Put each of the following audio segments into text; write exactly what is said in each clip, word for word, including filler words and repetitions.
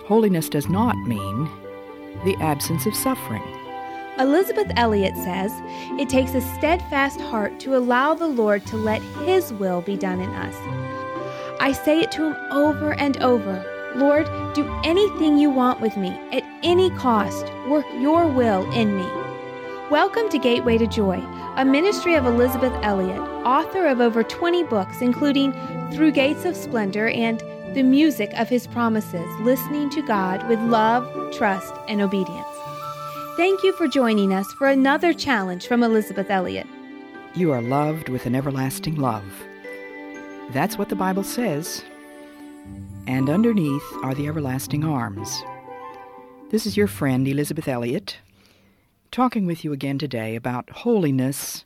Holiness does not mean the absence of suffering. Elisabeth Elliot says, it takes a steadfast heart to allow the Lord to let His will be done in us. I say it to Him over and over. Lord, do anything you want with me, at any cost. Work your will in me. Welcome to Gateway to Joy, a ministry of Elisabeth Elliot, author of over twenty books, including Through Gates of Splendor and The Music of His Promises, Listening to God with Love, Trust, and Obedience. Thank you for joining us for another challenge from Elisabeth Elliot. You are loved with an everlasting love. That's what the Bible says. And underneath are the everlasting arms. This is your friend, Elisabeth Elliot, talking with you again today about holiness.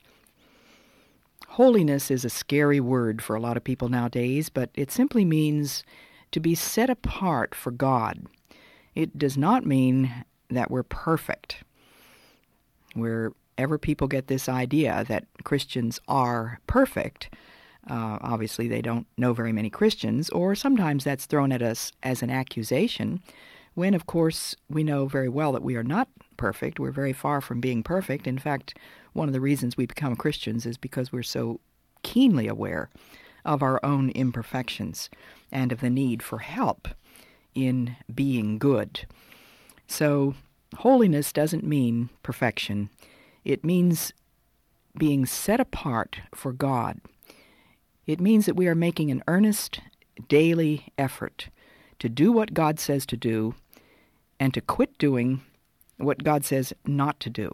Holiness is a scary word for a lot of people nowadays, but it simply means to be set apart for God. It does not mean that we're perfect. Wherever people get this idea that Christians are perfect, uh, obviously they don't know very many Christians, or sometimes that's thrown at us as an accusation, when, of course, we know very well that we are not perfect. We're very far from being perfect. In fact, one of the reasons we become Christians is because we're so keenly aware of our own imperfections and of the need for help in being good. So, holiness doesn't mean perfection. It means being set apart for God. It means that we are making an earnest, daily effort to do what God says to do and to quit doing what God says not to do.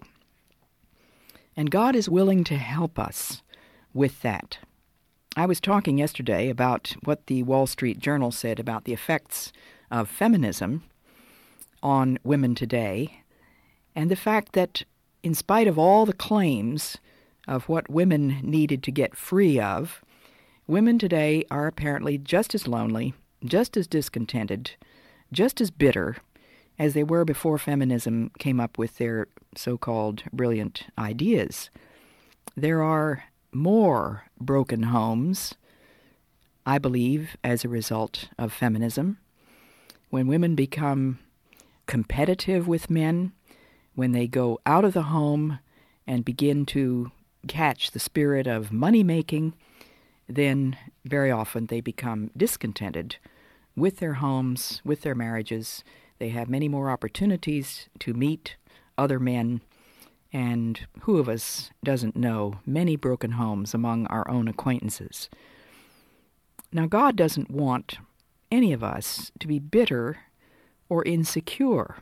And God is willing to help us with that. I was talking yesterday about what the Wall Street Journal said about the effects of feminism on women today, and the fact that in spite of all the claims of what women needed to get free of, women today are apparently just as lonely, just as discontented, just as bitter as they were before feminism came up with their so-called brilliant ideas. There are more broken homes, I believe, as a result of feminism. When women become competitive with men, when they go out of the home and begin to catch the spirit of money-making, then very often they become discontented with their homes, with their marriages. They have many more opportunities to meet other men, and who of us doesn't know many broken homes among our own acquaintances? Now, God doesn't want any of us to be bitter or insecure.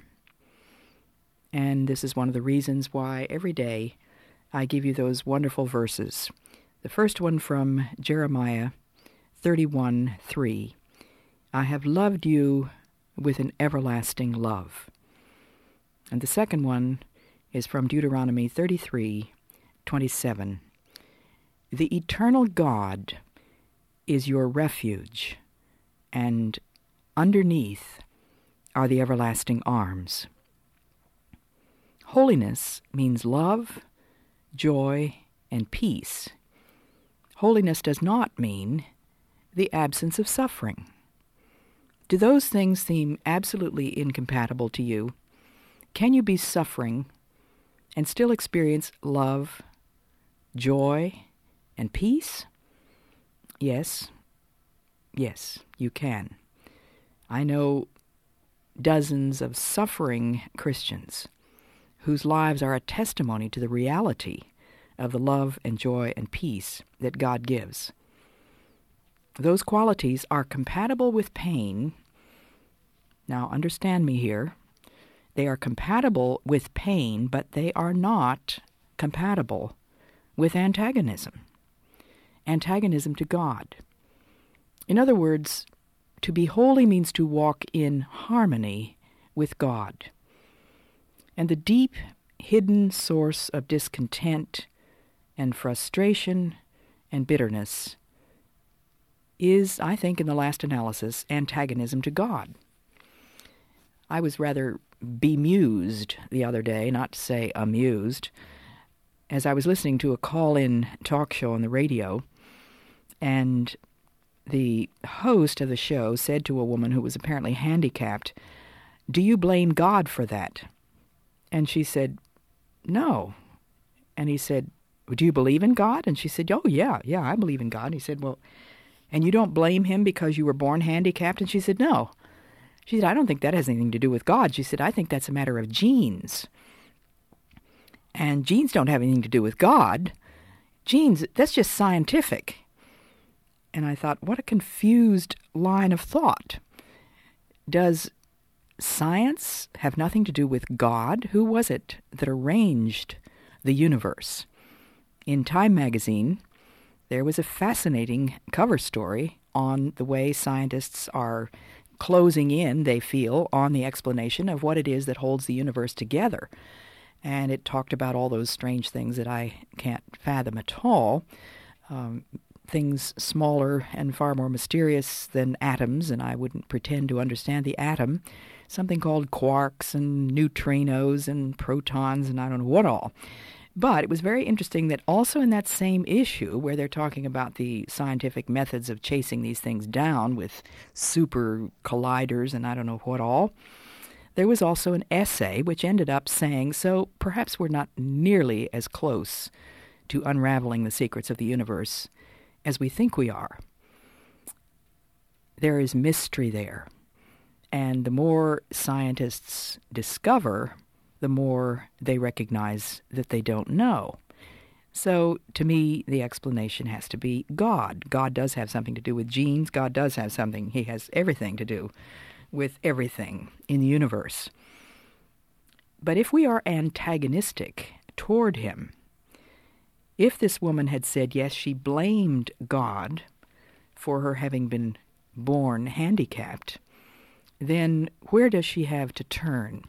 And this is one of the reasons why every day I give you those wonderful verses. The first one from Jeremiah thirty-one three. I have loved you with an everlasting love. And the second one is from Deuteronomy thirty-three twenty-seven. The eternal God is your refuge, and underneath are the everlasting arms. Holiness means love, joy, and peace. Holiness does not mean the absence of suffering. Do those things seem absolutely incompatible to you? Can you be suffering and still experience love, joy, and peace? Yes, yes, you can. I know dozens of suffering Christians whose lives are a testimony to the reality of the love and joy and peace that God gives. Those qualities are compatible with pain. Now, understand me here. They are compatible with pain, but they are not compatible with antagonism. Antagonism to God. In other words, to be holy means to walk in harmony with God. And the deep, hidden source of discontent and frustration and bitterness is, I think, in the last analysis, antagonism to God. I was rather bemused the other day, not to say amused, as I was listening to a call-in talk show on the radio, and the host of the show said to a woman who was apparently handicapped, do you blame God for that? And she said, no. And he said, do you believe in God? And she said, oh, yeah, yeah, I believe in God. And he said, well, and you don't blame him because you were born handicapped? And she said, no. She said, I don't think that has anything to do with God. She said, I think that's a matter of genes. And genes don't have anything to do with God. Genes, that's just scientific. And I thought, what a confused line of thought. Does science have nothing to do with God? Who was it that arranged the universe? In Time magazine, there was a fascinating cover story on the way scientists are closing in, they feel, on the explanation of what it is that holds the universe together. And it talked about all those strange things that I can't fathom at all, um, things smaller and far more mysterious than atoms, and I wouldn't pretend to understand the atom, something called quarks and neutrinos and protons and I don't know what all. But it was very interesting that also in that same issue, where they're talking about the scientific methods of chasing these things down with super colliders and I don't know what all, there was also an essay which ended up saying, so perhaps we're not nearly as close to unraveling the secrets of the universe as we think we are. There is mystery there. And the more scientists discover, the more they recognize that they don't know. So, to me, the explanation has to be God. God does have something to do with genes. God does have something. He has everything to do with everything in the universe. But if we are antagonistic toward him, if this woman had said, yes, she blamed God for her having been born handicapped, then where does she have to turn?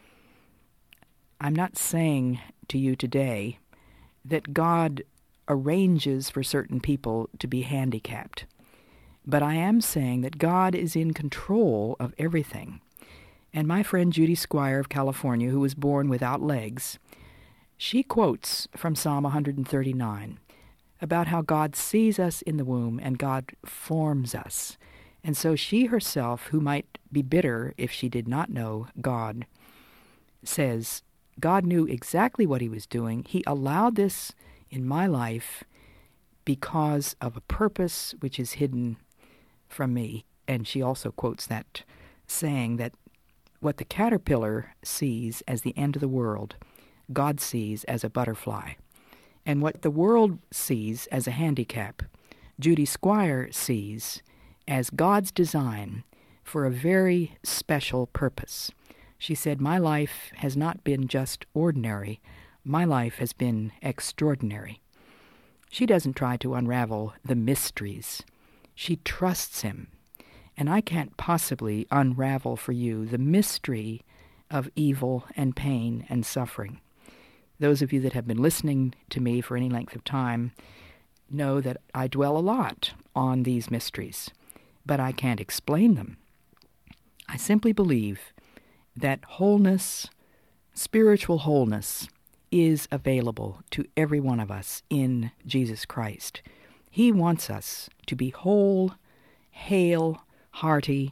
I'm not saying to you today that God arranges for certain people to be handicapped, but I am saying that God is in control of everything. And my friend Judy Squire of California, who was born without legs, she quotes from Psalm one thirty-nine about how God sees us in the womb and God forms us. And so she herself, who might be bitter if she did not know God, says, God knew exactly what he was doing. He allowed this in my life because of a purpose which is hidden from me. And she also quotes that saying that what the caterpillar sees as the end of the world, God sees as a butterfly. And what the world sees as a handicap, Judy Squire sees as God's design for a very special purpose. She said, my life has not been just ordinary. My life has been extraordinary. She doesn't try to unravel the mysteries. She trusts him. And I can't possibly unravel for you the mystery of evil and pain and suffering. Those of you that have been listening to me for any length of time know that I dwell a lot on these mysteries, but I can't explain them. I simply believe that wholeness, spiritual wholeness, is available to every one of us in Jesus Christ. He wants us to be whole, hale, hearty,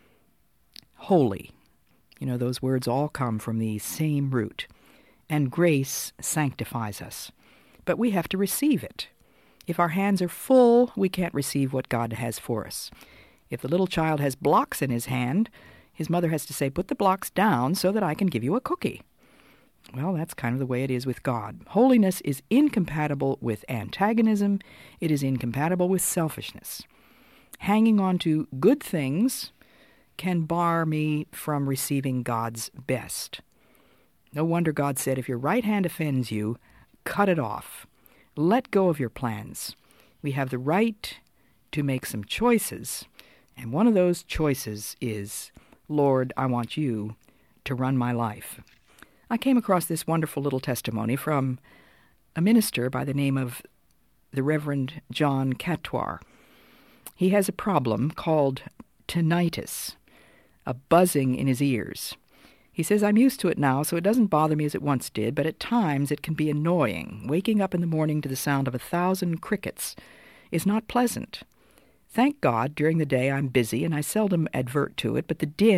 holy. You know, those words all come from the same root. And grace sanctifies us. But we have to receive it. If our hands are full, we can't receive what God has for us. If the little child has blocks in his hand, his mother has to say, put the blocks down so that I can give you a cookie. Well, that's kind of the way it is with God. Holiness is incompatible with antagonism. It is incompatible with selfishness. Hanging on to good things can bar me from receiving God's best. No wonder God said, if your right hand offends you, cut it off. Let go of your plans. We have the right to make some choices, and one of those choices is, Lord, I want you to run my life. I came across this wonderful little testimony from a minister by the name of the Reverend John Catoir. He has a problem called tinnitus, a buzzing in his ears. He says, I'm used to it now, so it doesn't bother me as it once did, but at times it can be annoying. Waking up in the morning to the sound of a thousand crickets is not pleasant. Thank God, during the day I'm busy and I seldom advert to it, but the din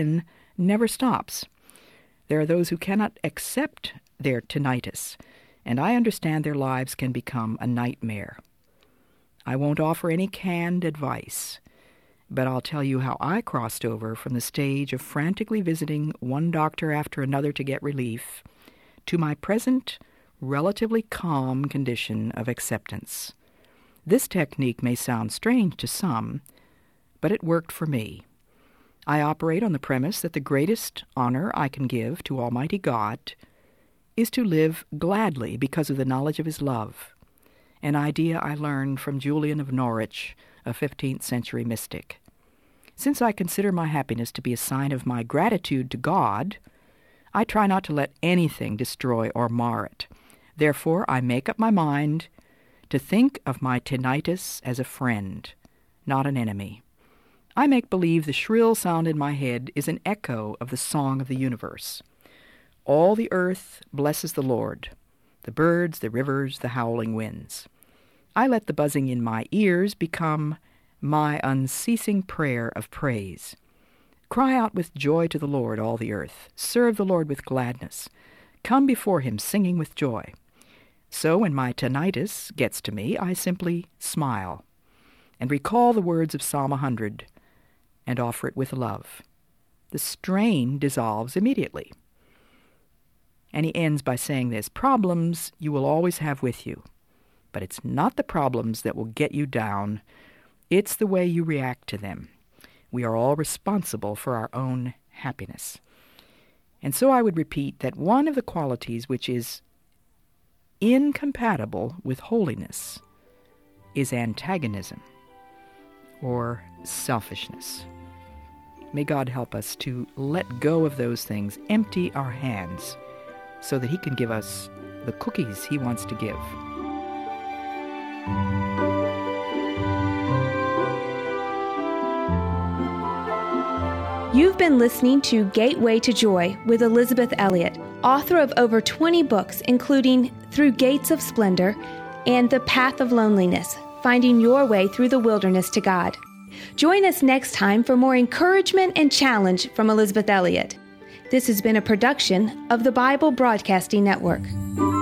never stops. There are those who cannot accept their tinnitus, and I understand their lives can become a nightmare. I won't offer any canned advice, but I'll tell you how I crossed over from the stage of frantically visiting one doctor after another to get relief to my present, relatively calm condition of acceptance. This technique may sound strange to some, but it worked for me. I operate on the premise that the greatest honor I can give to Almighty God is to live gladly because of the knowledge of His love, an idea I learned from Julian of Norwich, a fifteenth century mystic. Since I consider my happiness to be a sign of my gratitude to God, I try not to let anything destroy or mar it. Therefore, I make up my mind to think of my tinnitus as a friend, not an enemy. I make believe the shrill sound in my head is an echo of the song of the universe. All the earth blesses the Lord, the birds, the rivers, the howling winds. I let the buzzing in my ears become my unceasing prayer of praise. Cry out with joy to the Lord, all the earth. Serve the Lord with gladness. Come before Him singing with joy. So when my tinnitus gets to me, I simply smile and recall the words of Psalm one hundred and offer it with love. The strain dissolves immediately. And he ends by saying this: problems you will always have with you, but it's not the problems that will get you down. It's the way you react to them. We are all responsible for our own happiness. And so I would repeat that one of the qualities which is incompatible with holiness is antagonism or selfishness. May God help us to let go of those things, empty our hands, so that He can give us the cookies He wants to give. You've been listening to Gateway to Joy with Elisabeth Elliot, author of over twenty books, including Through Gates of Splendor and The Path of Loneliness, Finding Your Way Through the Wilderness to God. Join us next time for more encouragement and challenge from Elisabeth Elliot. This has been a production of the Bible Broadcasting Network.